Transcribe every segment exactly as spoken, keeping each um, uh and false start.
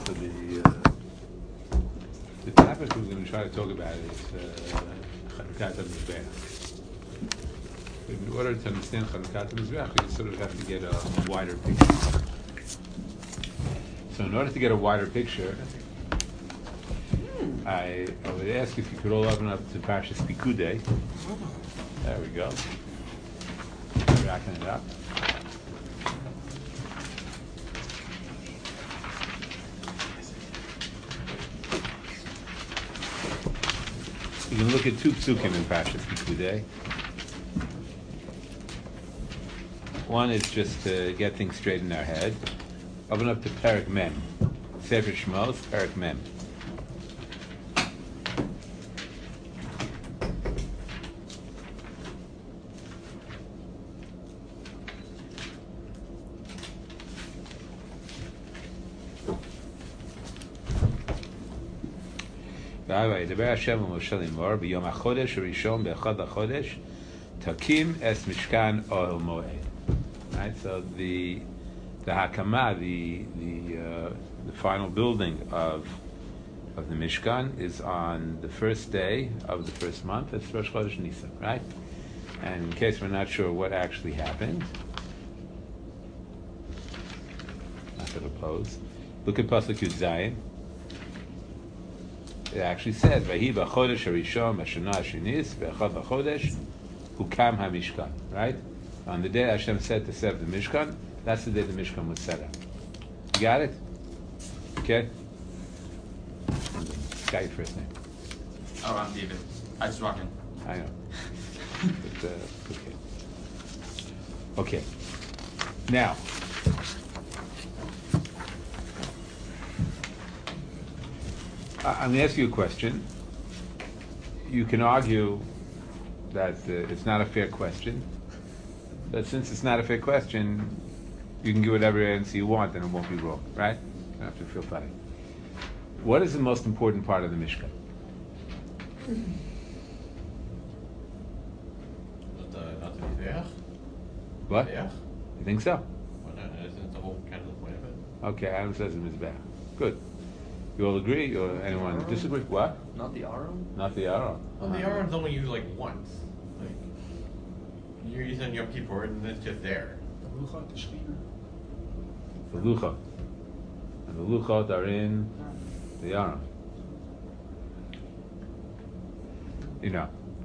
So the uh, the topic we're going to try to talk about is Chanukat HaMizbeach. In order to understand Chanukat HaMizbeach, you sort of have to get a wider picture. So in order to get a wider picture, I, I would ask if you could all open up to Parshas Pikudei. There we go. Racking it up. You can look at two psukim in Parshas Pikudei. One is just to get things straight in our head. Open up to Perek Mem. Sefer Shmos, Perek Mem. ידבר השם ומשה לאמור ביום החודש הראשון באחד החודש תקים את משכן אוהל מועד. Right, so the the hakama, the the uh, the final building of of the Mishkan is on the first day of the first month. It's Rosh Chodesh Nisan, right? And in case we're not sure what actually happened, not going to pose. Look at Pasuk Yud Zayin. It actually says, "Vahi b'chodesh harishon b'shana hashinis b'echad b'chodesh hukam hamishkan." Right? On the day Hashem said to set up the Mishkan, that's the day the Mishkan was set up. You got it? Okay. Got your first name? Oh, I'm David. I just walked in. I know. But, uh, okay. Okay. Now. I'm going to ask you a question. You can argue that uh, it's not a fair question, but since it's not a fair question, you can give whatever answer you want and it won't be wrong, right? You don't have to feel funny. What is the most important part of the Mishkan? Not the, not the Mizbeach? What? Mizbeach? You think so? Well, no, isn't the whole kind of the point of it? Okay, Adam says the Mizbeach. Good. You all agree, or anyone Aron? disagree? What? Not the Aron? Not the Aron. Well, the Aron's only used like once. Like, you're using Yom Kippur and it's just there. The Luchot. And the Luchot are in the Aron. You know,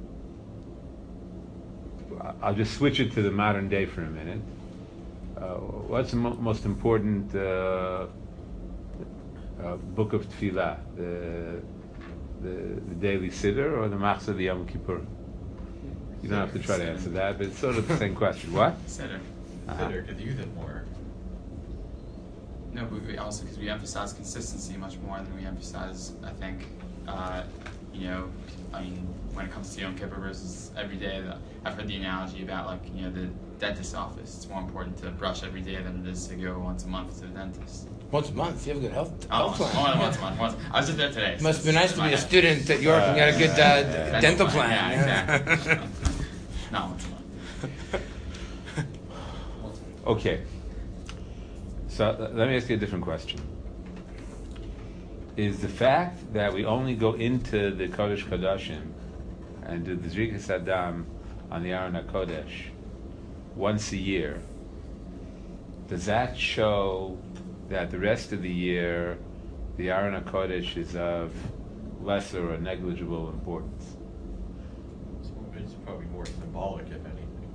I'll just switch it to the modern day for a minute. Uh, what's the mo- most important uh, uh, book of Tefillah? The, the the daily Siddur or the Machzor of the Yom Kippur? You don't have to try to answer that, but it's sort of the same question. What? Siddur. Uh-huh. Siddur could use it more. No, but we also, because we emphasize consistency much more than we emphasize, I think, uh, you know, I mean, when it comes to Yom Kippur versus every day, the, I've heard the analogy about, like, you know, the dentist's office. It's more important to brush every day than it is to go once a month to the dentist. Once a month, you have a good health, Oh, health once, plan. once a month. Once. I was just there today. It must so be nice to my be a head. student at York and get a good uh, Dental dental plan, plan. yeah, exactly. Not once a month. Okay. So uh, let me ask you a different question. Is the fact that we only go into the Kodesh Kodashim and do the Zrikas Adam on the Aron HaKodesh once a year, does that show that the rest of the year the Aron HaKodesh is of lesser or negligible importance? So it's probably more symbolic, if anything.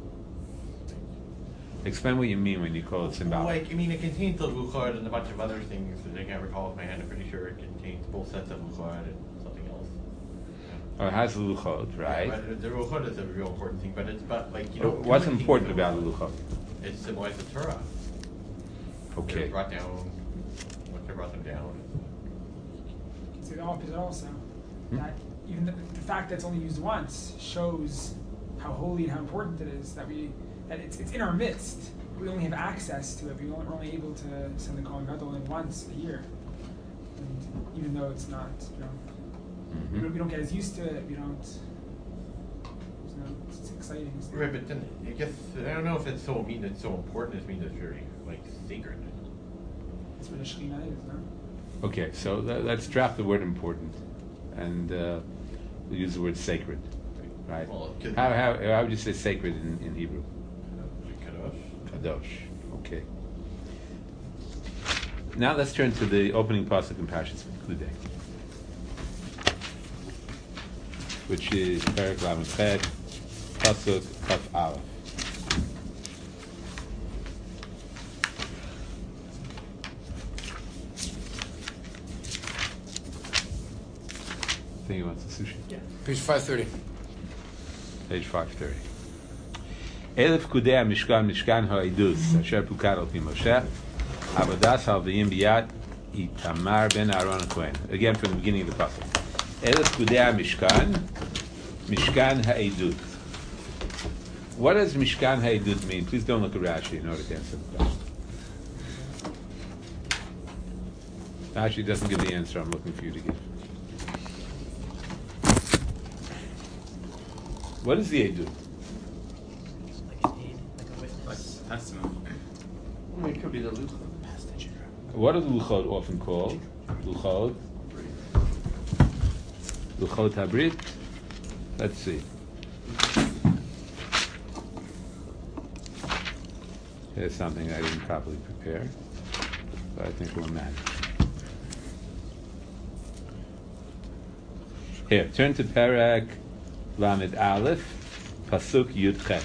Explain what you mean when you call it symbolic. Like, I mean, it contains the Luchot and a bunch of other things that I can't recall off my hand. I'm pretty sure it contains both sets of Luchot and something else. Oh, it has the Luchot, right? Yeah, but the Luchot is a real important thing, but it's about, like, you know... What's doing important things about the with Luchot? It symbolizes the Torah. Okay. They're brought down, what they brought them down. It's the opposite also. Hmm? That even the, the fact that it's only used once shows how holy and how important it is that we that it's it's in our midst. We only have access to it. We only, we're only able to send the Kohen Gadol only once a year. And even though it's not, you know, Mm-hmm. we, don't, we don't get as used to it. We don't. You know, it's, it's exciting. It's Right, but then, I guess, I don't know if it's so mean it's so important, it means it's very, like, sacred. That's what a Shekhinah is, no? Okay, so let, let's drop the word important, and uh, we'll use the word sacred, right? Well, it could- how, how how would you say sacred in, in Hebrew? Kadosh. Kadosh. Okay. Now let's turn to the opening pasuk in Parshas Mikudei, which is Perek Lamed Chet, pasuk Kaf Aleph. I think he wants the sushi. Yeah. Page five thirty. Page five thirty. Elef kudei mishkan mishkan ha'idus asher pukad al pi Moshe avodas halviyim biyad Itamar ben Aaron Cohen. Again from the beginning of the pasuk. Elef kudei mishkan mishkan ha'idut. What does mishkan ha'idut mean? Please don't look at Rashi in order to answer the question. Rashi doesn't give the answer I'm looking for you to give. What is the edut? Like an aid, like a witness. Like testimony. I mean, it could be the luchot. What are the luchot often called? Luchot. Luchot habrit. Let's see. Here's something I didn't properly prepare, but I think we'll manage. Here, turn to Perek Lamed Aleph, Pasuk Yud Chet.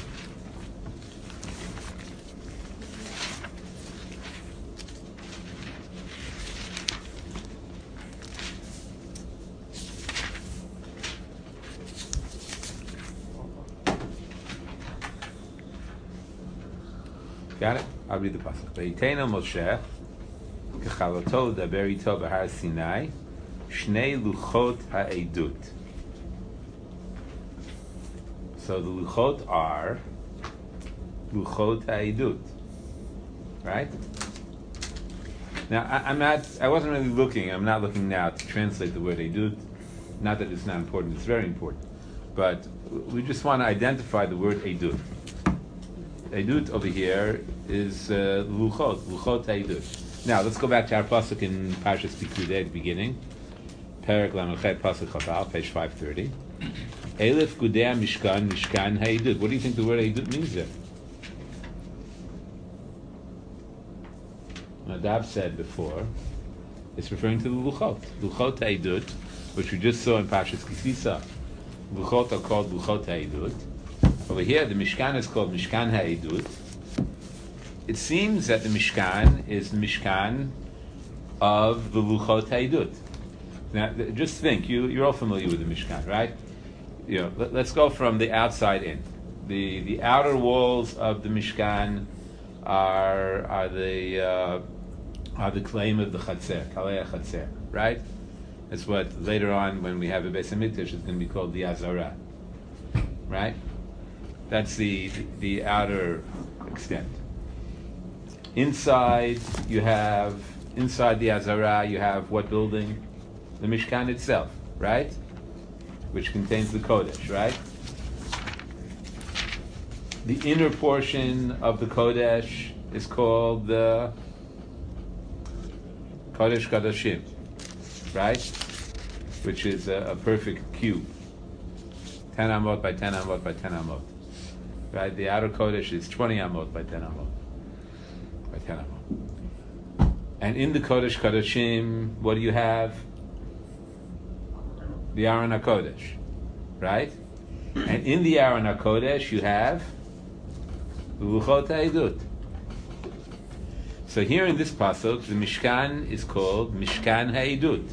Got it? I'll read the pasuk. Vayitena Moshe kechaloto daber ito b'har Sinai shnei luchot ha'edut. So the luchot are luchot ha'edut, right? Now I, I'm not. I wasn't really looking. I'm not looking now to translate the word edut. Not that it's not important. It's very important, but we just want to identify the word edut. Edut over here is uh, luchot, luchot edut. Now let's go back to our pasuk in Parshas Pikudei at the beginning. Perek Lamed Chet pasuk Chafal, page five thirty. Elef Gudei Mishkan Mishkan Ha'edut. What do you think the word edut means there? Nadav said before, it's referring to the luchot, luchot edut, which we just saw in Parshas Kisisa. Luchot are called luchot edut. Over here, the Mishkan is called Mishkan Ha'edut. It seems that the Mishkan is the Mishkan of the Luchot Ha'edut. Now, th- just think, you, you're all familiar with the Mishkan, right? You know, let, let's go from the outside in. The the outer walls of the Mishkan are are the uh, are the claim of the Chatzer, Kalei Chatzer, right? That's what later on, when we have a Beis Hamikdash, is going to be called the Azara, right? That's the, the the outer extent. Inside, you have inside the Azara, you have what building? The Mishkan itself, right? Which contains the Kodesh, right? The inner portion of the Kodesh is called the Kodesh Kodashim, right? Which is a, a perfect cube. ten amot by ten amot by ten amot. Right? The outer Kodesh is twenty amot by ten amot. By ten amot. And in the Kodesh Kodashim, what do you have? The Aron HaKodesh. Right? And in the Aron HaKodesh, you have the Luchot HaEdut. So here in this pasuk, the Mishkan is called Mishkan HaEdut.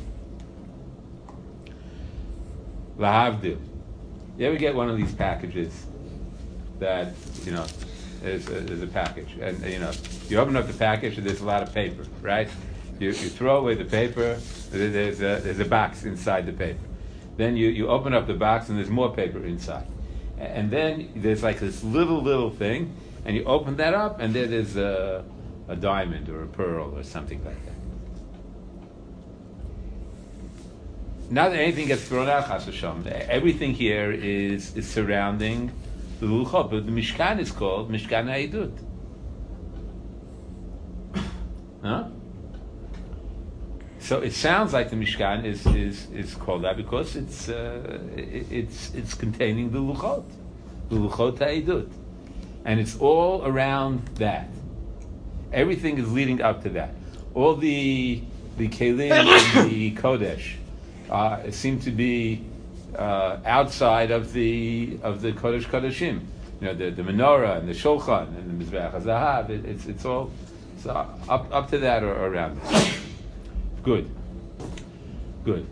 Lahavdil. You ever get one of these packages that, you know, is a, is a package, and you know, you open up the package and there's a lot of paper, right? You, you throw away the paper. There's a there's a box inside the paper. Then you, you open up the box and there's more paper inside, and then there's like this little little thing, and you open that up and there there's a a diamond or a pearl or something like that. Not that anything gets thrown out, Chas v'Shalom. Everything here is is surrounding the Luchot, but the Mishkan is called Mishkan HaEdut. Huh? So it sounds like the Mishkan is is, is called that because it's uh, it, it's it's containing the luchot, the luchot ha'edut, and it's all around that. Everything is leading up to that. All the the kelim and the kodesh uh, seem to be uh, outside of the of the kodesh kodeshim. You know, the, the menorah and the shulchan and the mizbeach hazahav. It, it's it's all so up up to that or, or around it. Good, good.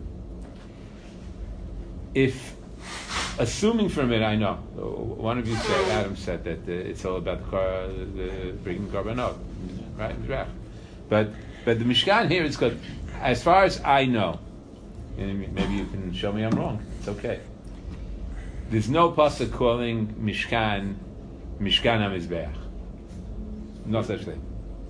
If assuming for a minute, I know one of you said, Adam said that uh, it's all about the, car, the bringing korbanot, right? But but the Mishkan here is good. As far as I know, and maybe you can show me I'm wrong. It's okay. There's no pasuk calling Mishkan Mishkan HaMizbeach. No such thing.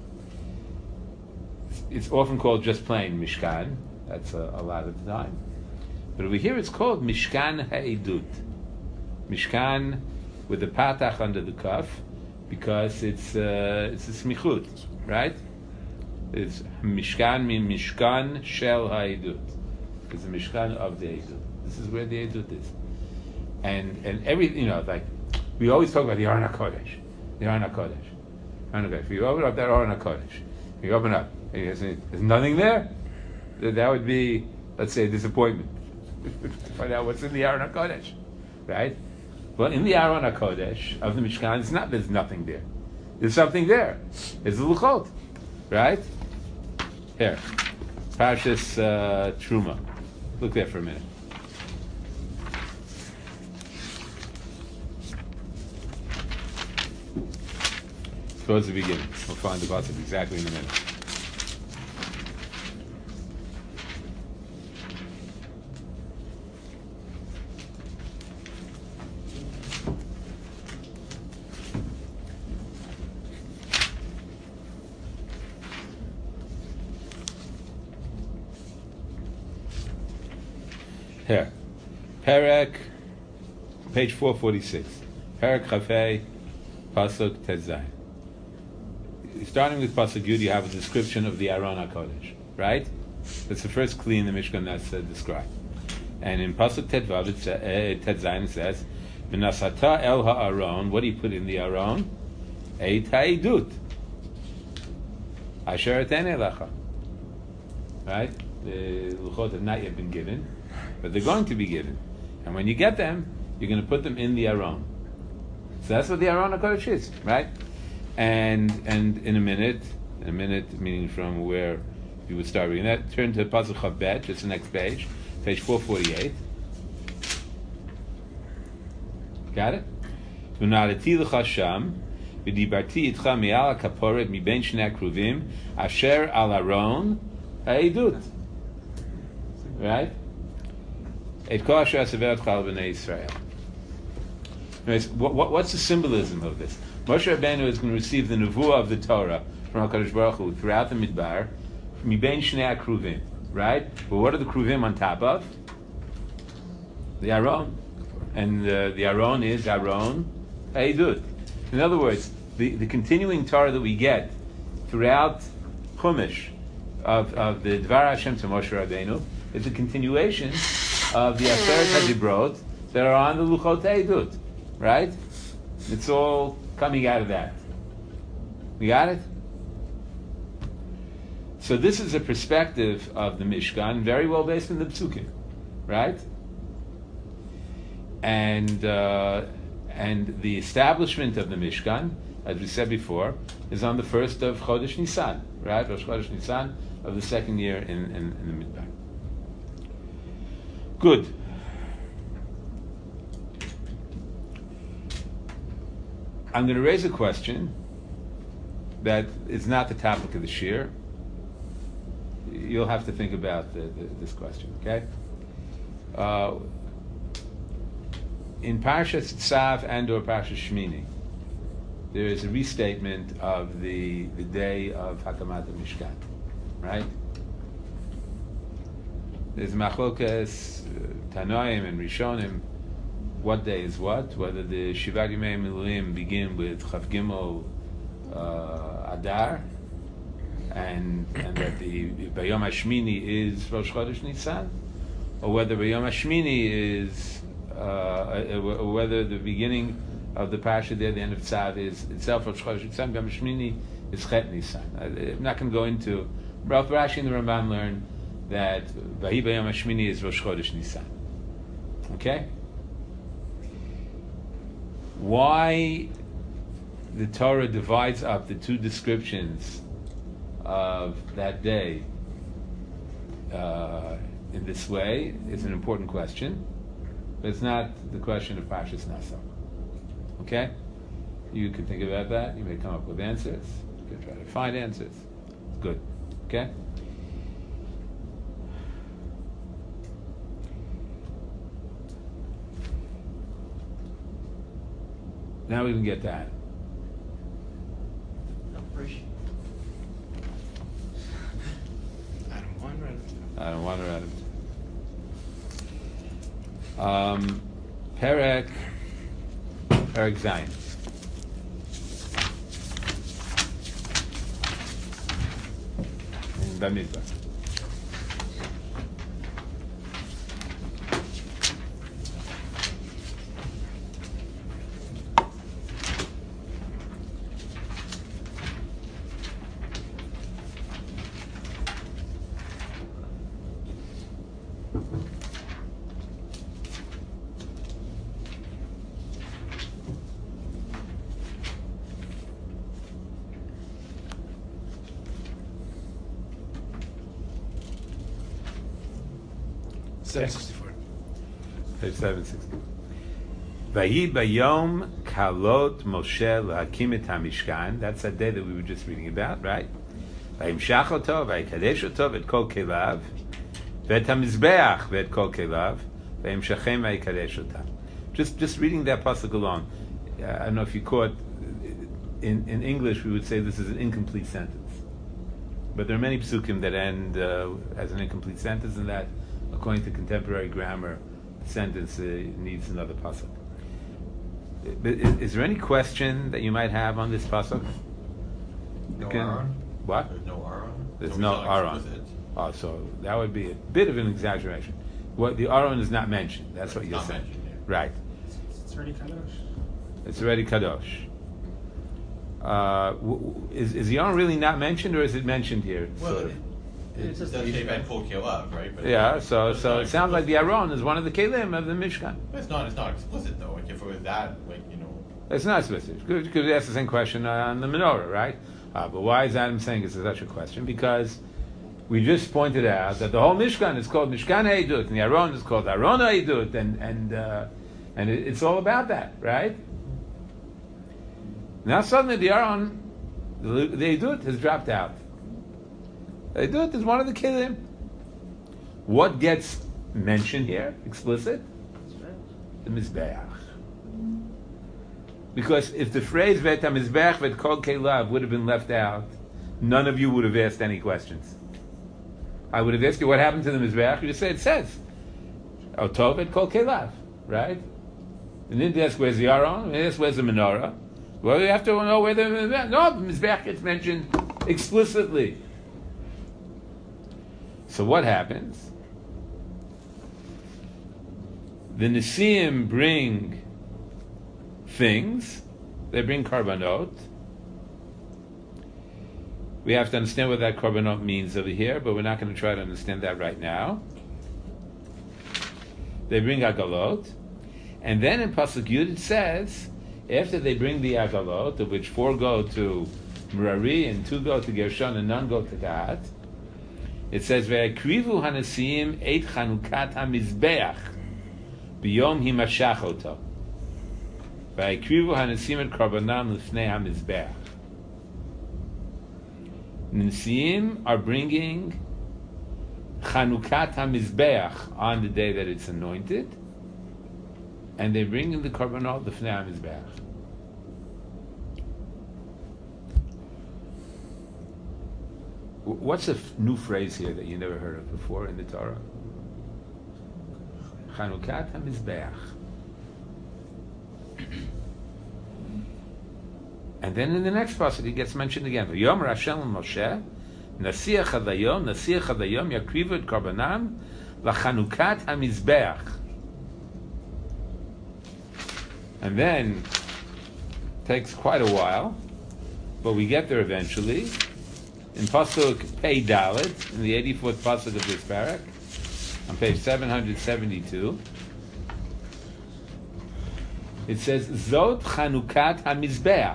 It's often called just plain Mishkan. That's a, a lot of the time. But over here it's called Mishkan Ha'edut. Mishkan with the patach under the kaf, because it's uh, it's a smichut, right? It's Mishkan mean Mishkan Shel Ha'edut. It's the Mishkan of the Edut. This is where the Edut is. And and every, you know, like, we always talk about the Aron HaKodesh. The Aron HaKodesh. Aron HaKodesh. If you open up that Aron HaKodesh, you open up, and you say, there's nothing there, that would be, let's say, a disappointment. To find out what's in the Aron HaKodesh. Right? Well, in the Aron HaKodesh of the Mishkan, it's not, there's nothing there. There's something there. It's the Luchot. Right? Here. Parshas uh, Truma. Look there for a minute. Towards the beginning. We'll find the pasuk exactly in a minute. Here. Perek, page four forty-six. Perek Chafei, pasuk Tezayin. Starting with pasuk Yud, you have a description of the Aron HaKodesh, right? That's the first kli in the Mishkan that's uh, described. And in pasuk Tetvav, it sa- uh, Tetzayin, it says, "V'nasata el ha'aron." What do you put in the Aron? Eit ha'edut. Asher etene lecha. Right? The luchot have not yet been given, but they're going to be given. And when you get them, you're going to put them in the Aron. So that's what the Aron HaKodesh is, right? And and in a minute, in a minute, meaning from where you would start reading that, turn to Pasuk Chavbet, just the next page, page four forty-eight. Got it? V'nadati l'cha sham, v'dibarti itcha me'al ha'kaporet miben shnei kruvim, asher al Aron ha'edut. Right? Et kol asher asaveret chal b'nei Yisrael. Anyways, what, what, what's the symbolism of this? Moshe Rabbeinu is going to receive the nevuah of the Torah from HaKadosh Baruch Hu throughout the Midbar, miben shnei kruvim, right? But what are the kruvim on top of? The Aron. And uh, the Aron is Aron ha'edut. In other words, the, the continuing Torah that we get throughout Chumash of, of the Dvar Hashem to Moshe Rabbeinu is a continuation of the Aseret HaDibrot that are on the Luchot ha'edut, right? It's all coming out of that. We got it? So this is a perspective of the Mishkan, very well based in the Psukim, right? And uh, and the establishment of the Mishkan, as we said before, is on the first of Chodesh Nisan, right? Rosh Chodesh Nisan of the second year in, in, in the Midbar. Good. I'm going to raise a question that is not the topic of the shir. You'll have to think about the, the, this question, okay? Uh, in Parshas Tzav and or Parshas Shmini, there is a restatement of the, the day of Hakamat Mishkan, right? There's Machlokas, uh, Tanoim and Rishonim. What day is what? Whether the Shivat Yimei Miluim begin with Chav Gimel uh, Adar, and and that the Bayom Hashmini is Rosh Chodesh Nisan, or whether Bayom Hashmini is, uh, or whether the beginning of the Pasha there, the end of Tzav, is itself Rosh Chodesh Nisan, Bayom Hashmini is Chet Nisan. I'm not going to go into, Rav Rashi and the Ramban learn that Vahi Bayom Hashmini is Rosh Chodesh Nisan. Okay? Why the Torah divides up the two descriptions of that day uh, in this way is an important question, but it's not the question of Parshas Naso. Okay? You can think about that. You may come up with answers. You can try to find answers. Good. Okay? Now we can get that. Appreciate. I don't want to. I don't want to read it. Um, Perek, Perek Zayin. In Bamidbar. seven sixty-four. Page seven sixty. Vayi bayom kalot Moshe lahakim et hamishkan. That's that day that we were just reading about, right? Vayimshach oto, vayikadesh oto, v'et kol kelav, v'et hamizbeach, v'et kol kelav, vayimshachem vayikadesh otam. Just, just reading that pasuk alone. Uh, I don't know if you caught. In, in English, we would say this is an incomplete sentence, but there are many psukim that end uh, as an incomplete sentence, and that, according to contemporary grammar, the sentence uh, needs another pasuk. Is, is there any question that you might have on this pasuk? No Okay. Aaron? What? There's no Aaron? There's So no it's not Aaron. explicit. Oh, so that would be a bit of an exaggeration. What the Aaron is not mentioned. That's what It's you're not saying, mentioned, yeah. right? It's already kadosh. It's already kadosh. Uh, w- w- is is the Aaron really not mentioned, or is it mentioned here? Well, Sort it, of? it, it does say Ben Kol Kelav, right? But Yeah, it's so not- it's so not it sounds like the explicit. Aaron is one of the kelim of the Mishkan. It's not. It's not explicit though. Like if it was that, like you know. It's not specific. You could ask the same question on the menorah, right? Uh, but why is Adam saying it's such a question? Because we just pointed out that the whole Mishkan is called Mishkan Ha'edut, and the Aron is called Aron Ha'edut, and and uh, and it, it's all about that, right? Now suddenly the Aron, the, the Edut has dropped out. The Edut is one of the kelim. What gets mentioned here, explicit? The Mizbeach. Because if the phrase "Vet HaMizbeach Vet Kol Kelav" would have been left out, none of you would have asked any questions. I would have asked you what happened to the Mizbeach. You just say it says Otov Vet Kol Kelav, right? And then ask where's the Aron, and then ask where's the menorah. Well, you have to know where the Mizbeach. No, the Mizbeach gets mentioned explicitly. So what happens? The Nesiim bring things. They bring karbanot. We have to understand what that karbanot means over here, but we're not going to try to understand that right now. They bring agalot, and then in Pasuk Yud it says, after they bring the agalot, of which four go to Merari and two go to Gershon and none go to Gad, it says, "Ve'akrivu hanesiim eit chanukat hamizbeach biyom himashach oto." Vayikrivu hanesiim et karbanam lifnei hamizbeach. Nesiim are bringing Chanukat hamizbeach on the day that it's anointed, and they bring in the karbanot lifnei hamizbeach. What's a f- new phrase here that you never heard of before in the Torah? Chanukat hamizbeach. And then in the next passage it gets mentioned again. Yomer Hashem Moshe, Nasiach hadayom, Nasiach hadayom yakrivu et karbanam lachanukat hamizbeach. And then takes quite a while, but we get there eventually. In Pasuk Pei Dalet, in the eighty-fourth Pasuk of this parak, on page seven hundred seventy-two, it says, Zot Chanukat HaMizbeach.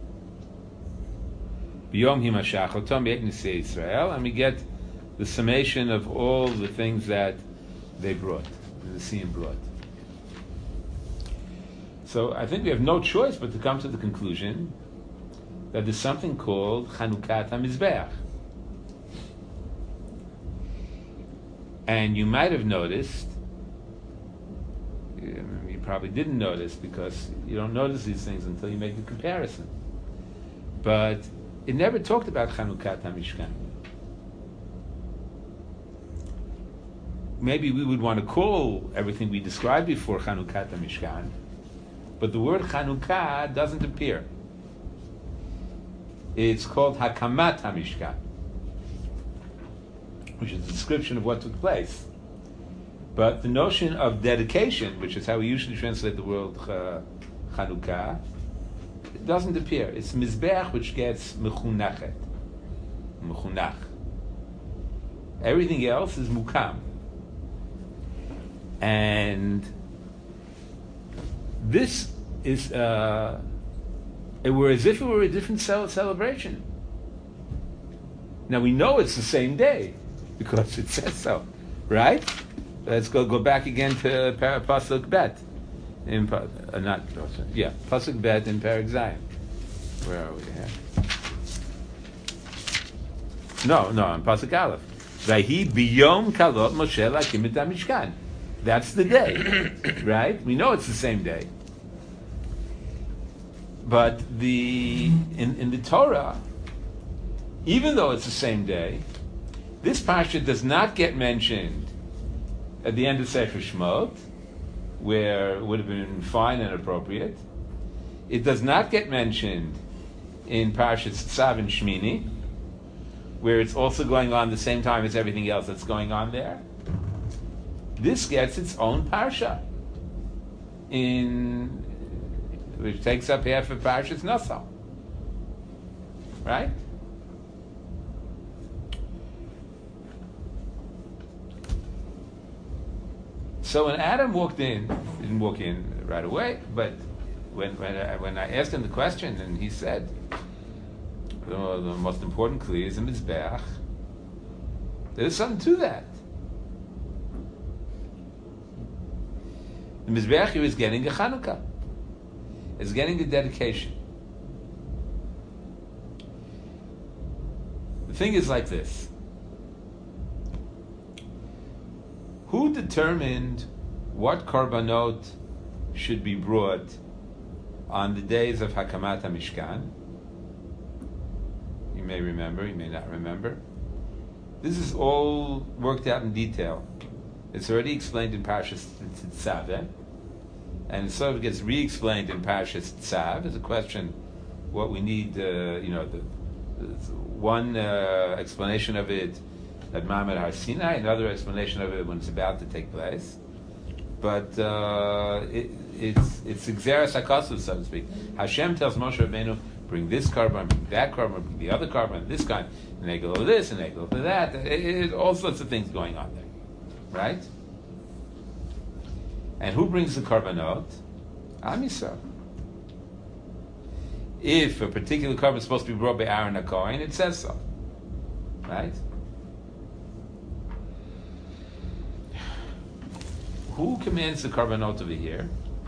B'yom Himashach Otom Yet Nisei Yisrael, and we get the summation of all the things that they brought, the Nesiim brought. So I think we have no choice but to come to the conclusion that there's something called Chanukat HaMizbeach. And you might have noticed, you probably didn't notice because you don't notice these things until you make the comparison. But it never talked about Chanukat HaMishkan. Maybe we would want to call everything we described before Chanukat HaMishkan, but the word Chanukah doesn't appear. It's called Hakamat HaMishkan, which is a description of what took place. But the notion of dedication, which is how we usually translate the word uh, Chanukah, it doesn't appear. It's Mizbeach which gets Mechunachet, Mechunach. Everything else is Mukam. And this is, uh, it were as if it were a different cel- celebration. Now we know it's the same day because it says so, right? Let's go go back again to Par- Pasuk Bet. In uh, not yeah, Pasuk Bet in Perek Zayin. Where are we here? No, no, on Pasuk Aleph. Vahi biyom kalot Moshe lakim et hamishkan. That's the day, right? We know it's the same day. But the in, in the Torah, even though it's the same day, this parsha does not get mentioned at the end of Sefer Shemot, where it would have been fine and appropriate. It does not get mentioned in Parshas Tzav and Shmini, where it's also going on the same time as everything else that's going on there. This gets its own parsha, in which takes up half of Parshas Naso, right? So when Adam walked in, he didn't walk in right away, but when when I, when I asked him the question, and he said, the, the most important kli is a mizbeach, there's something to that. The mizbeach here is getting a Chanukah. It's getting a dedication. The thing is like this. Who determined what korbanot should be brought on the days of Hakamat HaMishkan? You may remember, you may not remember. This is all worked out in detail. It's already explained in Parshas Tzav, and it sort of gets re-explained in Parshas Tzav. It's a question what we need, uh, you know, the, the one uh, explanation of it at Ma'amad Har Sinai, another explanation of it when it's about to take place. But uh, it, it's it's Xeris HaKosov, so to speak. Hashem tells Moshe Rabbeinu, bring this carbon, bring that carbon, bring the other carbon, this kind, and they go to this, and they go to that. It, it, all sorts of things going on there, right? And who brings the carbonot? Am Yisrael. If a particular carbon is supposed to be brought by Aaron HaKohen, it says so, right? Who commands the carbonot over here?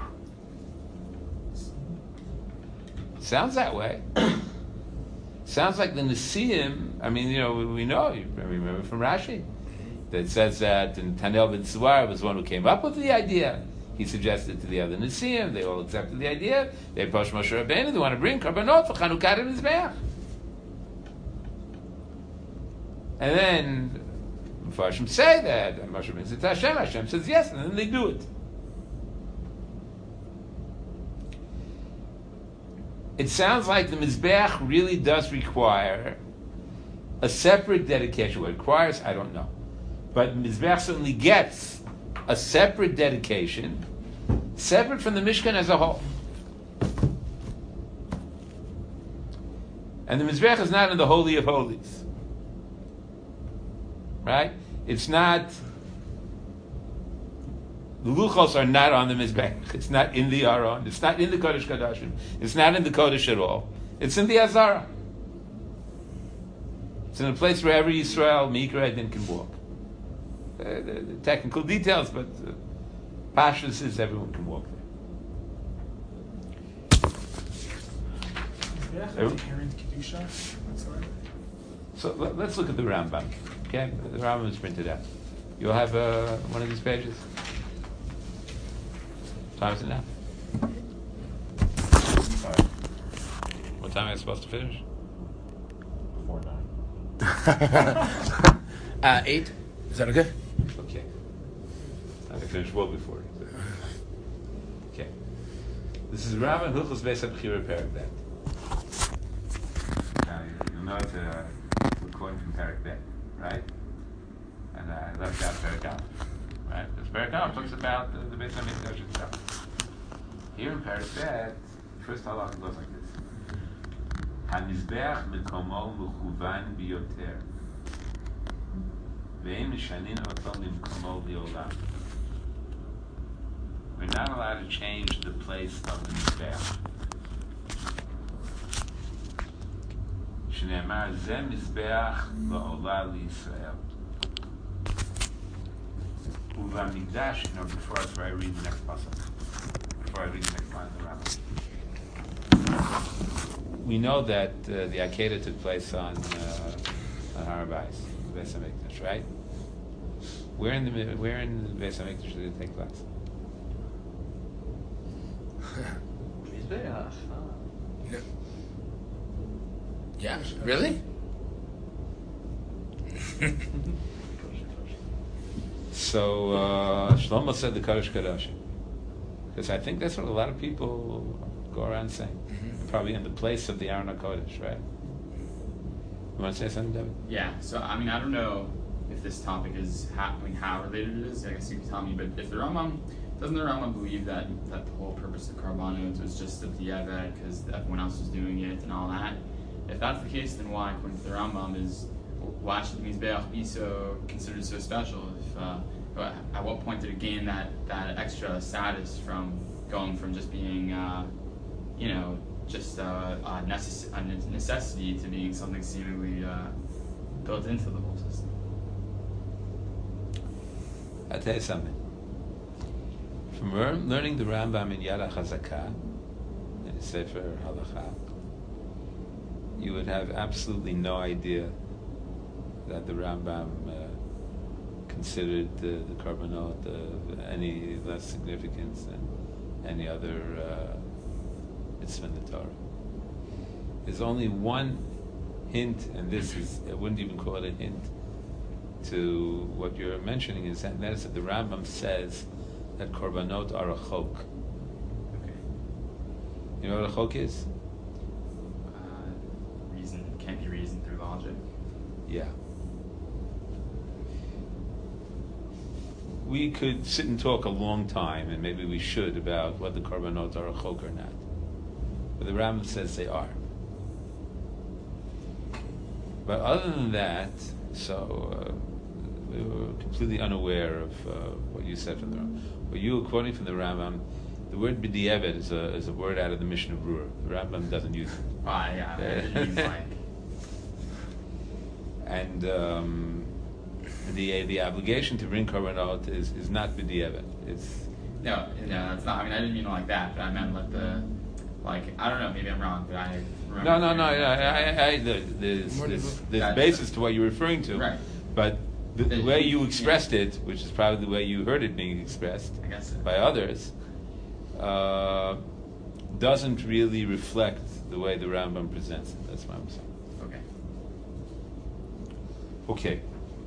Sounds that way. Sounds like the Nesiim. I mean, you know, we, we know, you remember from Rashi, that it says that and Tanel ben Suar was one who came up with the idea. He suggested to the other Nesiim, they all accepted the idea. They approached Moshe Rabbeinu, they want to bring carbonot for Chanukah and Mizbeach. And then Mepharshim say that, and Moshe brings it to Hashem, Hashem says yes, and then they do it. It sounds like the Mizbeach really does require a separate dedication. What it requires, I don't know. But Mizbeach certainly gets a separate dedication, separate from the Mishkan as a whole. And the Mizbeach is not in the Holy of Holies. Right? It's not, the Luchos are not on the Mizbeach. It's not in the Aron. It's not in the Kodesh Kodashim. It's not in the Kodesh at all. It's in the Azara. It's in a place where every Yisrael, Mikra Edin, can walk. Uh, the, the technical details, but uh, Pashas is everyone can walk there. Is there an inherent kedusha whatsoever? So let, let's look at the Rambam. Okay, the Rambam is printed out. You'll have uh, one of these pages. What time is it now? Sorry. What time am I supposed to finish? Before nine. uh, eight? Is that okay? Okay. I finished well before. Okay. This is Rambam Hilchos Beis HaBchira Perek Bet. Now you'll know that uh, we're quoting from Perek Bet, right? And I left out Perek Aleph, right? Because Perek Aleph talks about the, the Beis HaMikdash itself. Here in Perek Bet, first halach goes like this: HaMizbeach mekomo mechuvan biyoter. We're not allowed to change the place of the Mizbeach. Shneimar Zeh Mizbeach La'olah L'Yisrael. Uvamikdash, you know, before, before I read the next pasuk, before I read the next line of the Rambam. We know that uh, the Akedah took place on uh, on Har HaBayis, the Beis HaMikdash, right? Where in the where in the Beis HaMikdash did it take place? Mizbeach. No. Yeah, really? So uh, Shlomo said the Kodesh Kodashim, because I think that's what a lot of people go around saying. Mm-hmm. Probably in the place of the Aron HaKodesh, right? You want to say something, David? Yeah, so I mean, I don't know if this topic is how, I mean, how related it is. I guess you can tell me, but if the Rambam, doesn't the Rambam believe that, that the whole purpose of Karbanos was just the Diavad because everyone else was doing it and all that? If that's the case, then why, according to the Rambam, is why should the Mizbeach be so considered so special? If uh, at what point did it gain that, that extra status from going from just being, uh, you know, just uh, a, necess- a necessity to being something seemingly uh, built into the whole system? I'll tell you something. From learning the Rambam in Yad HaChazakah, in Sefer Halacha, you would have absolutely no idea that the Rambam uh, considered the, the Karbanot uh, any less significance than any other uh, mitzvah in the Torah. There's only one hint, and this is, I wouldn't even call it a hint, to what you're mentioning, is that, and that is that the Rambam says that Korbanot are a chok. Okay. You know what a chok is? Uh, reason can't be reasoned through logic. Yeah. We could sit and talk a long time, and maybe we should, about whether Korbanot are a chok or not. But the Rambam says they are. But other than that, so uh, we were completely unaware of uh, what you said from the Rambam. What you were quoting from the Rambam, the word b'di'evet is a is a word out of the Mishnah Brura. The Rambam doesn't use it. Why? Yeah, I didn't mean like. And um, the the obligation to bring korbanot is, is not b'di'evet. It's No, no, that's not. I mean, I didn't mean it like that. But I meant like the, like I don't know. Maybe I'm wrong, but I. Remember no, no, no. hearing I, that. I, I, the, there's More there's, than- there's Gotcha. basis to what you're referring to, Right. but the, the The- way you yeah. expressed it, which is probably the way you heard it being expressed I guess so. by others, uh, doesn't really reflect the way the Rambam presents it. That's what I'm saying. Okay. Okay.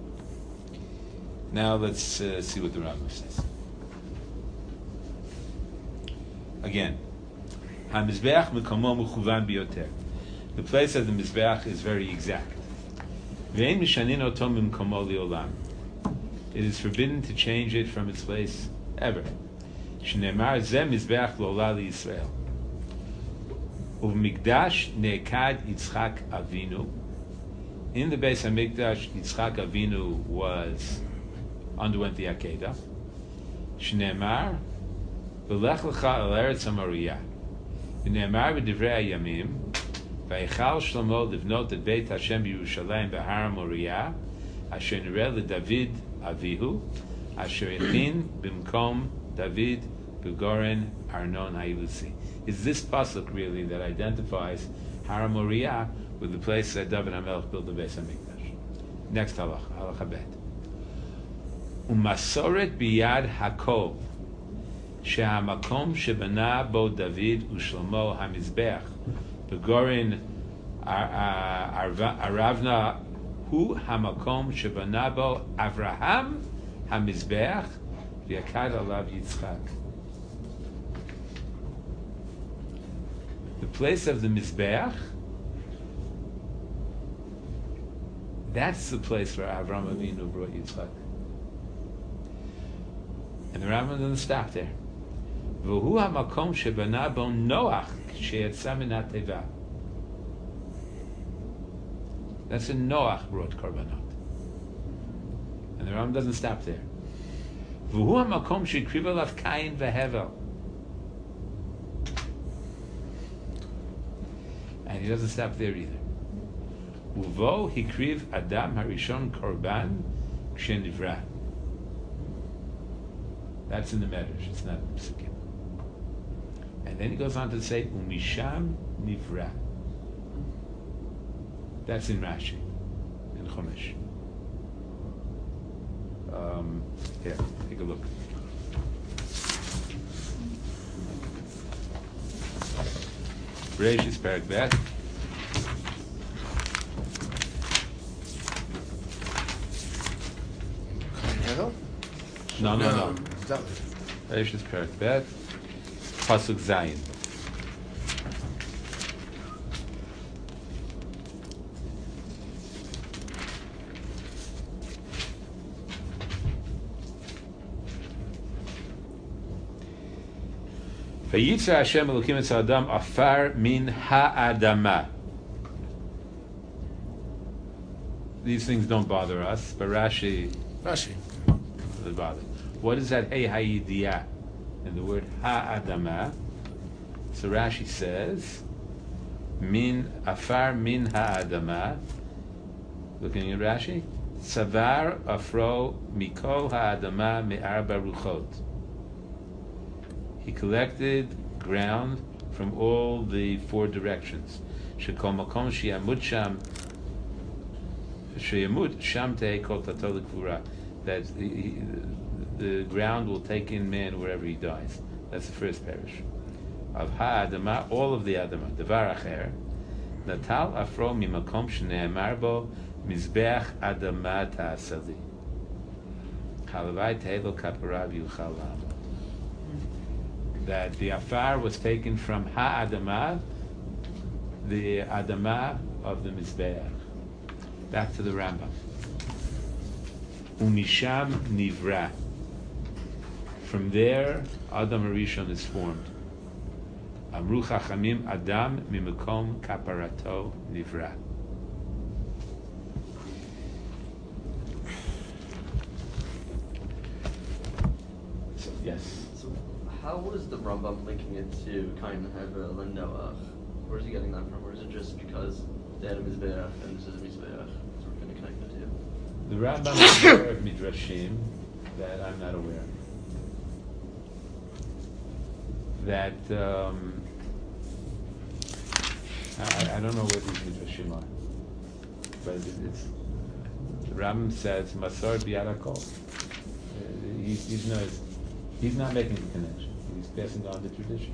Now let's uh, see what the Rambam says. Again, HaMizbeach mekomo mechuvan biyoter. The place of the Mizbeach is very exact. Ve'en mishanin oto mimkomo li'olam. It is forbidden to change it from its place ever. Shneimar zeh mizbeach lo'olah liYisrael. Uv'mikdash ne'ekad Yitzchak Avinu. In the Beis Hamikdash, Yitzchak Avinu was underwent the Akedah. Shneimar v'lech lecha el eretz haMoriyah. V'neimar b'divrei hayamim v'yichal Shlomo livnot et Beit Hashem b'Yerushalayim b'Har HaMoriyah asher nireh leDavid Avihu asher echin b'mkom David b'Goren Arnon HaYebusi. Is this pasuk really that identifies Har HaMoriyah with the place that David HaMelech built the Beis Hamikdash? Next halacha, halacha bet. Umasoret biyad hakol shehamakom shebana bo David ushlomo hamizbeach begorin aravna hu hamakom shebana bo Avraham hamizbeach v'yakad alav Yitzchak. The place of the mizbeach, that's the place where Avraham Avinu brought Yitzchak. And the Rambam doesn't stop there. V'hu hamakom shebana bo Noach she'yatza min hateva. That's when Noach brought korbanot. And the Rambam doesn't stop there. V'hu hamakom she'ikriv alav Kain v'Hevel. And he doesn't stop there either. Uvo hikriv Adam harishon korban kshenivra. That's in the Medrash. It's not in the Psukim. And then he goes on to say umisham nivra. That's in Rashi, in Chumash. Um, here, take a look. Bereshis Perek Bet. No, no, no. Bereshis Perek Bet. Pasuk Zayin. Vayitza Hashem Elokim et Adam afar min ha'adama. These things don't bother us, but Rashi, Rashi. does bother. What is that hey ha'idiyah in the word ha'adama? So Rashi says, min afar min ha'adama. Looking at Rashi, savar afro mikol ha'adama me'arba ruchot. He collected ground from all the four directions. Shekol makom sheyamut sham, sheyamut sham te'ei kol tato l'kvura. That the, the ground will take in man wherever he dies. That's the first parish. Of ha'adama, all of the adama. Devar acher, natal afro mimakom shene'emar bo mizbeach adama ta'asali. Halavai te'elo kaparav yuchal la'amod. That the afar was taken from ha'adama, the adama of the mizbeach. Back to the Rambam. Umisham nivra. From there, Adam Harishon is formed. Amru Chachamim Adam mimakom kaparato nivra. So, yes. So, how was the Rambam linking it to Kain Hevel and Noach? Where's he getting that from? Or is it just because they had a Mizbeach and this is a Mizbeach? So we're going to connect the two. The Rambam is aware of midrashim that I'm not aware of. That um, I, I don't know where these midrashim are, but it, it's the Rambam says Masor biyad hakol. Uh, he's, he's not he's not making the connection. He's passing on the tradition.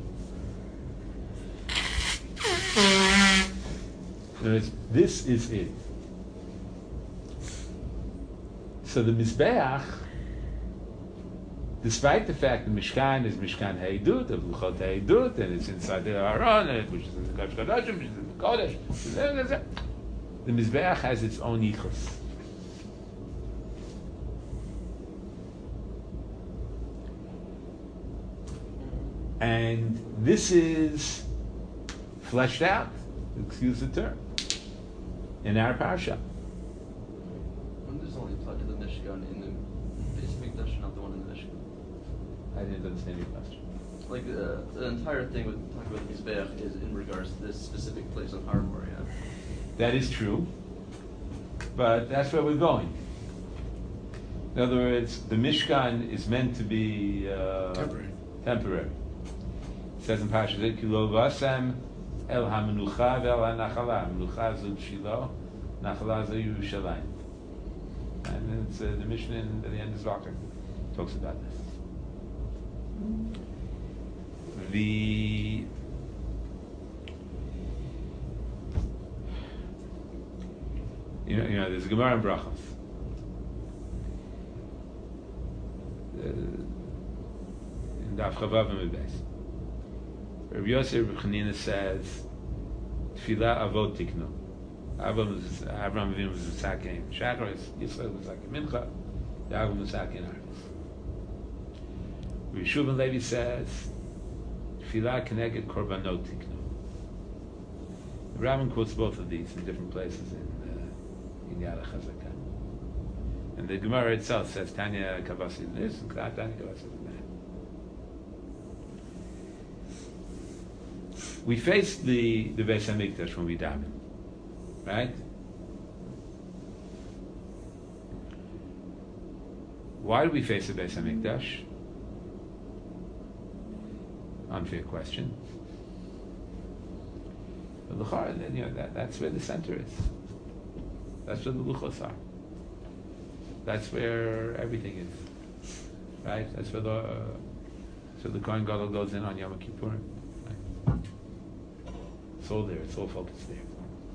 In other words, this is it. So the Mizbeach, despite the fact the Mishkan is Mishkan Ha'edut, of Luchot Ha'edut, and it's inside the Aron, which is in the Kodesh Kodashim, which is in the Kodesh, the Mizbeach has its own yichus. And this is fleshed out, excuse the term, in our parsha. When does only apply to the Mishkan in the Beis Hamikdash, not the one in the Mishkan? I didn't understand your question. Like uh, the entire thing with talking about the Mizbeach is in regards to this specific place on Har Moriah. That is true, but that's where we're going. In other words, the Mishkan is meant to be uh, Temporary. temporary. It says in Parashat Zeh, Ki lo vasem el hamenucha ve'el hanachala. Menucha zu Shiloh, nachala zu Yerushalayim. And then it's uh, the Mishnah in the end of Zvakar talks about this. The you know, you know, there's a Gemara in Brachos. Uh, in Daf Chavav and Mebeis. Rabbi Yosef Rabbi Chanina says, Tfilah avot tiknu. Avraham Avinu was Misakein Shacharis, Yisrael was like Mincha, Yaakov was Misakein Arvis. Rabbi Shuvin Levi says, Tfilah Keneged Korbanot tiknu. The Rambam quotes both of these in different places in uh, in Yad HaChazakah. And the Gemara itself says, Tanya Kavasi this, and Tanya Kavasi that. We face the, the Beis HaMikdash when we daven, right? Why do we face the Beis HaMikdash? Unfair question. But L'chara, you know, that, that's where the center is. That's where the luchos are. That's where everything is, right? That's where the uh, so the Kohen Gadol goes in on Yom Kippur. Right? It's all there. It's all focused there.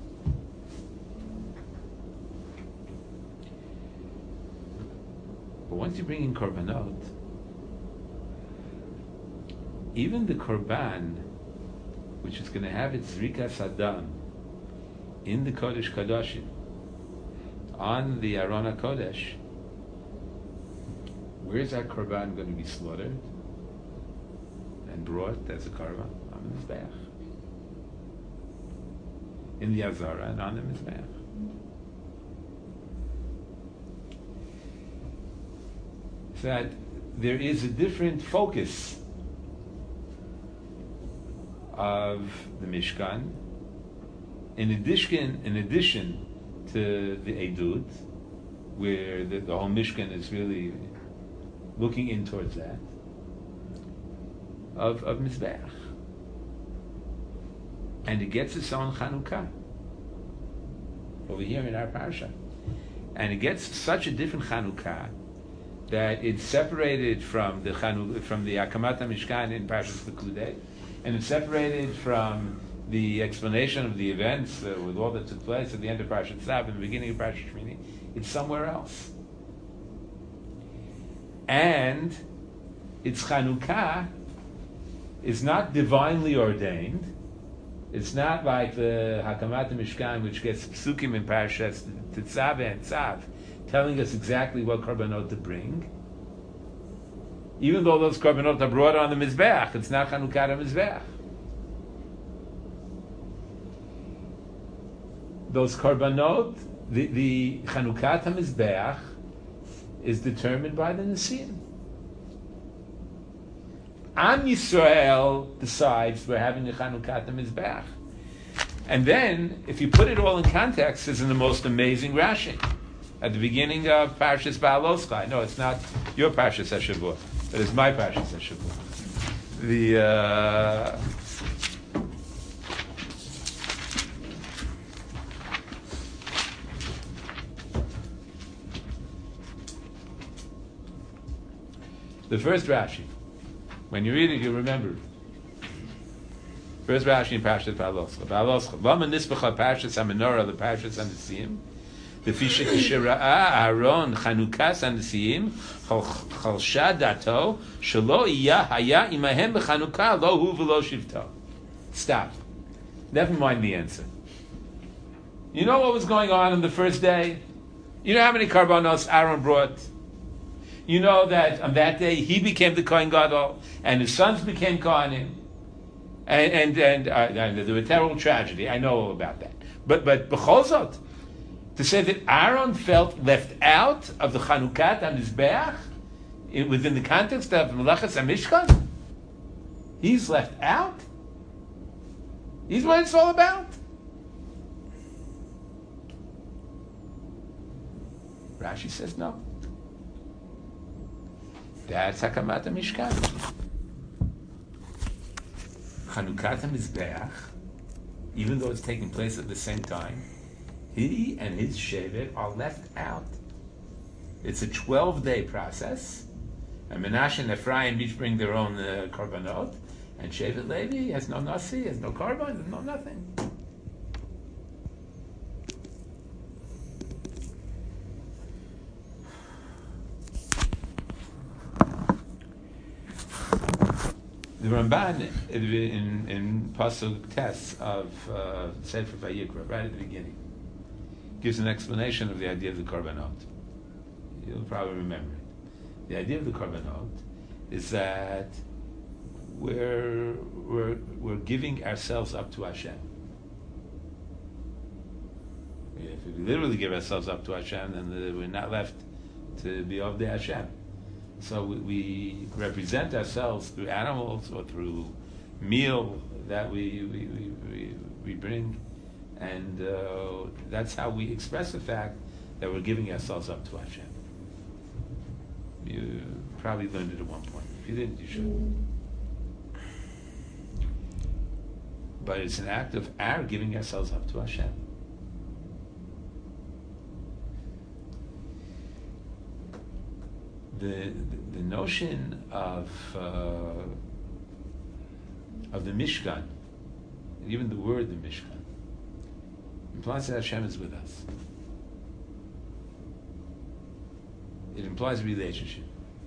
But once you bring in korbanot, even the korban, which is going to have its rikas adam in the Kodesh Kadoshim, on the Aron HaKodesh, where's that korban going to be slaughtered and brought as a korban? On the Mizbeach. In the Azara and on the Mizbeach. So that there is a different focus of the Mishkan, in addition, in addition to the Eidut, where the, the whole Mishkan is really looking in towards that, of, of Mizbeach. And it gets its own Chanukah over here in our Parsha. And it gets such a different Chanukah that it's separated from the Chanu, from the Akamat HaMishkan in Parshas Pekudei, and it's separated from the explanation of the events uh, with all that took place at the end of Parashat Tzav and the beginning of Parashat Shmini. It's somewhere else. And its Chanukah is not divinely ordained. It's not like the Hakamat HaMishkan, which gets psukim in Parashat Tzav and Tzav, telling us exactly what korbanot to bring. Even though those korbanot are brought on the Mizbeach, it's not Chanukah Mizbeach. Those korbanot, the, the Chanukah HaMizbeach is determined by the Nesiim. Am Yisrael decides we're having a Chanukah HaMizbeach. And then, if you put it all in context, it's in the most amazing Rashi. At the beginning of Parshas Ba'aloscha. No, it's not your Parshas HaShavua, but it's my Parshas HaShavua. The... Uh, The first Rashi, when you read it, you remember. First Rashi in Parashat Ba'aloscha. Ba'aloscha. Lama nisbacha Parashat HaMenorah, the Parashat HaNesiim. The Fisha Kishira'a Aaron Chanukas HaNesiim Chalsha Dato Shelo Iya Haya Imahem B'Chanukah Lo Hu V'Lo Shivto. Stop. Never mind the answer. You know what was going on on the first day? You know how many karbanos Aaron brought? You know that on that day he became the Kohen Gadol and his sons became Kohanim, and and and, uh, and there was a terrible tragedy. I know all about that. But but b'chol zot, to say that Aaron felt left out of the Chanukat and Mizbeach within the context of Melechas HaMishkan, he's left out. He's what it's all about. Rashi says no. That's Hakamat HaMishkan. Chanukat HaMizbeach, even though it's taking place at the same time, he and his Shevet are left out. It's a twelve-day process, and Menashe and Ephraim each bring their own uh, korbanot, and Shevet Levi has no nasi, has no korban, has no nothing. The Ramban in in Pasuk Tes of uh, Sefer Vayikra, right at the beginning, gives an explanation of the idea of the korbanot. You'll probably remember it. The idea of the korbanot is that we're we're we're giving ourselves up to Hashem. If we literally give ourselves up to Hashem, then we're not left to be of the Hashem. So we, we represent ourselves through animals or through meal that we we, we, we, we bring, and uh, that's how we express the fact that we're giving ourselves up to Hashem. You probably learned it at one point. If you didn't, you should. But it's an act of our giving ourselves up to Hashem. The, the, the notion of uh, of the Mishkan, even the word the Mishkan, implies that Hashem is with us. It implies a relationship.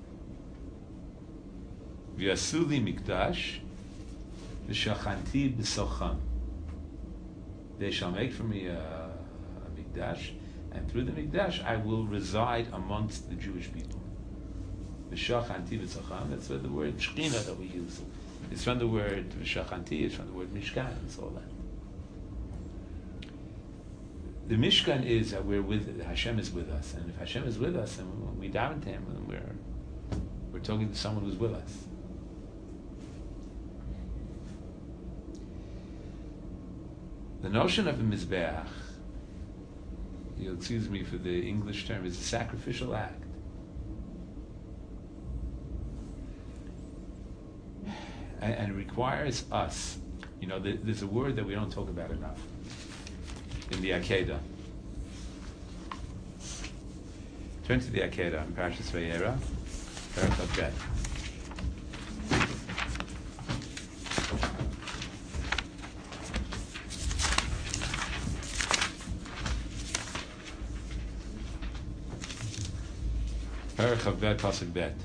V'yasuli mikdash v'shachanti b'socham. They shall make for me a, a mikdash, and through the mikdash I will reside amongst the Jewish people. V'shachanti b'socham. That's where the word shechina that we use. It's from the word v'shachanti. It's from the word mishkan. It's all that. The Mishkan is that we're with Hashem is with us, and if Hashem is with us, and when we daven to Him, then we're we're talking to someone who's with us. The notion of a mizbeach, you'll excuse me for the English term, is a sacrificial act. And, and it requires us. You know, there, there's a word that we don't talk about enough in the Akedah. Turn to the Akedah in Parashas Vayera, Perek Bet. Perek Bet, Pasuk Bet.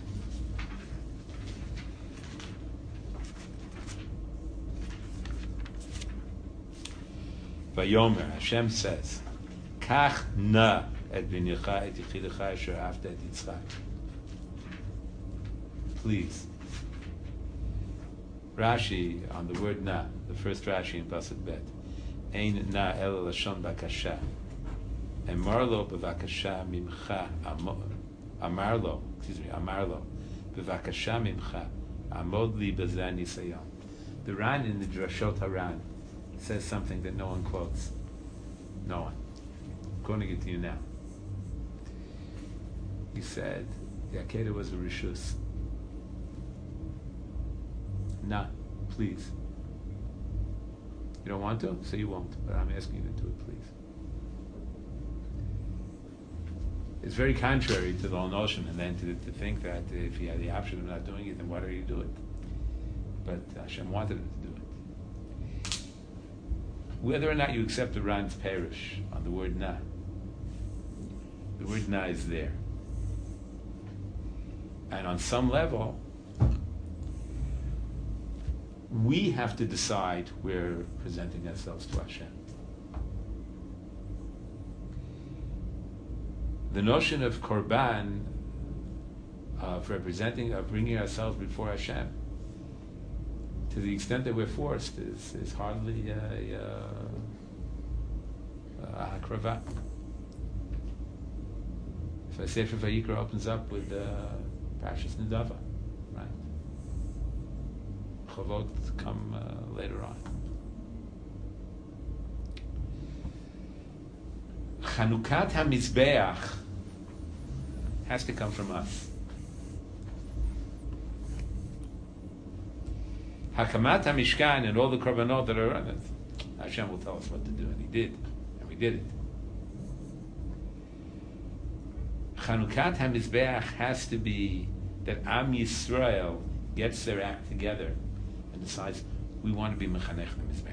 Vayomer, Hashem says, Kach na et binyacha et yichidecha asher afta et Yitzchak. Please. Rashi on the word na, the first Rashi in Pasuk Bet. Ein na el lashon bakasha. Emarlo bevakasha mimcha amarlo, excuse me, amarlo bevakasha mimcha amod li bezeh nisayon. The Ran in the Drashot Haran says something that no one quotes. No one. I'm quoting it to you now. He said the Akedah was a rishus. Nah, please. You don't want to? So you won't. But I'm asking you to do it, please. It's very contrary to the whole notion, and then to, to think that if you had the option of not doing it, then why do you do it? But Hashem wanted him to do it. Whether or not you accept the Ran's parish on the word na, the word na is there. And on some level, we have to decide we're presenting ourselves to Hashem. the notion of korban, of representing, of bringing ourselves before Hashem, to the extent that we're forced, is, is hardly a, a, a hakravah. So Sefer Vayikra opens up with uh, Parshas Nedava, right? Chavot come uh, later on. Chanukat HaMizbeach has to come from us. Hakamat HaMishkan and all the korbanot that are on it, Hashem will tell us what to do, and He did, and we did it. Chanukat HaMizbeach has to be that Am Yisrael gets their act together and decides we want to be Mechanech HaMizbeach.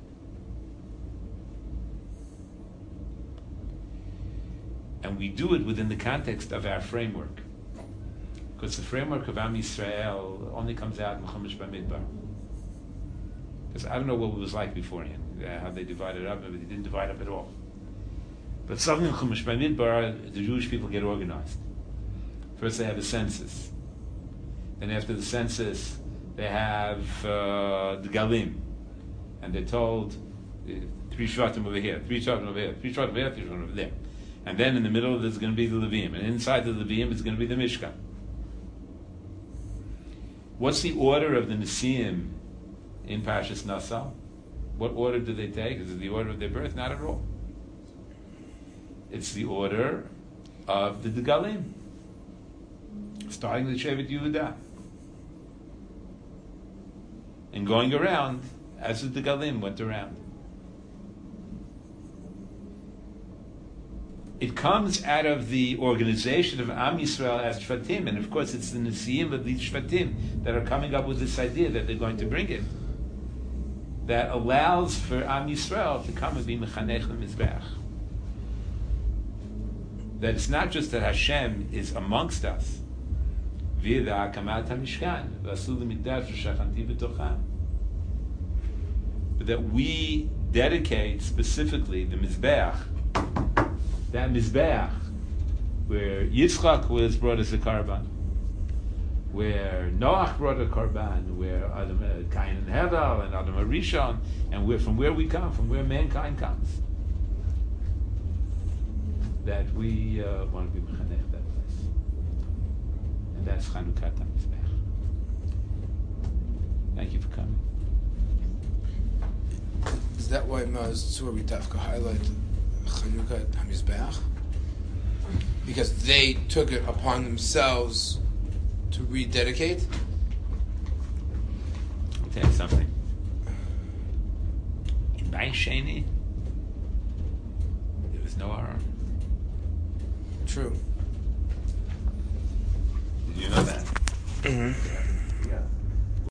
And we do it within the context of our framework. Because the framework of Am Yisrael only comes out in Chumash Bamidbar. Because I don't know what it was like beforehand, uh, how they divided up, maybe they didn't divide up at all. But suddenly in Chumash Bamidbar, the Jewish people get organized. First they have a census. Then after the census, they have uh, the Galim. And they're told, uh, three Shvatim over here, three Shvatim over here, three Shvatim over here, three Shvatim over there. And then in the middle there's going to be the Levim. And inside the Levim is going to be the Mishkan. What's the order of the Nesiim in Parshas Nassau? What order do they take? Is it the order of their birth? Not at all. It's the order of the Degalim. Starting with Shevet Yehuda. And going around as the Degalim went around. It comes out of the organization of Am Yisrael as Shvatim, and of course it's the Nesiim of these Shvatim that are coming up with this idea that they're going to bring it, that allows for Am Yisrael to come and be Mechanech HaMizbeach. That it's not just that Hashem is amongst us, via the Hakamat HaMishkan, v'asu l'mikdash v'shachanti b'tocham, but that we dedicate specifically the Mizbeach, that Mizbeach, where Yitzchak was brought as a Karban, where Noach brought a Karban, where Adam, uh, Cain and Hevel, and Adam Arishon, and where, from where we come, from where mankind comes, that we uh, want to be Mechanech that place. And that's Chanukat HaMizbeach. Thank you for coming. Is that why Maz Tzur Tafka highlight Chanukat HaMizbeach? Because they took it upon themselves to rededicate? I'll tell you something. In Beis Sheni, there was no Aron. True. Did you know that? Mm-hmm.